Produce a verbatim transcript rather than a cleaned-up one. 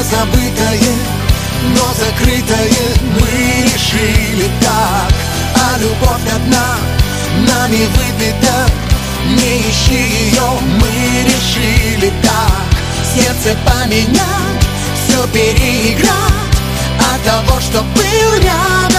забытое, но закрытое мы решили так. А любовь одна нами выпита, не ищи ее, мы решили так. Сердце поменять, все переиграть, от того, что был рядом